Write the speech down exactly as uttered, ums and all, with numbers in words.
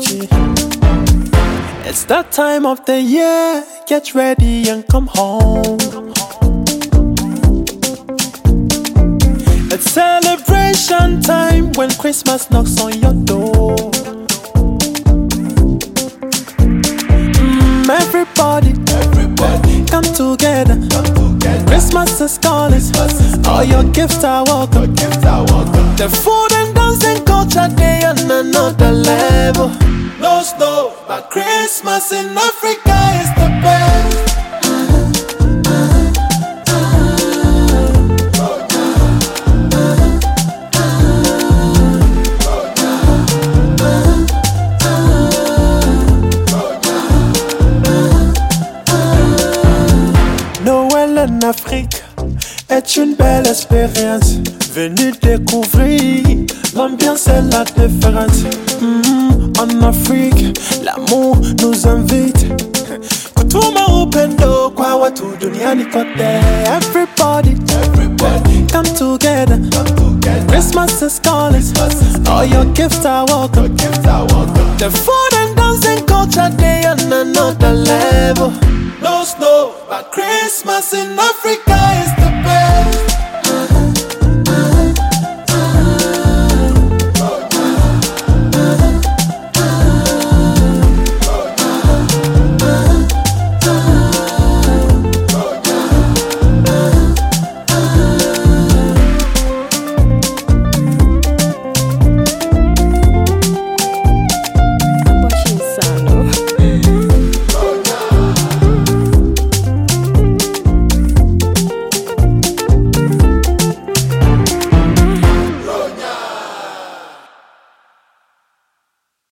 energy. It's that time of the year, get ready and come home. It's celebration time when Christmas knocks on your door. Mm, everybody, everybody, come together. Come together. Christmas is calling. Christmas is calling. All your gifts are welcome. Your gifts are welcome. The food and dancing culture, they on another level. No snow, but Christmas in Africa is the best. Noël en Afrique est une belle expérience. Venez découvrir l'ambiance et la différence. Mm-hmm. En Afrique, l'amour nous invite. Kutuma upendo kwa watu duniani kote. Everybody, everybody, come together. Come together. Christmas is calling. Christmas is calling. All your gifts are welcome. Your gifts are welcome. The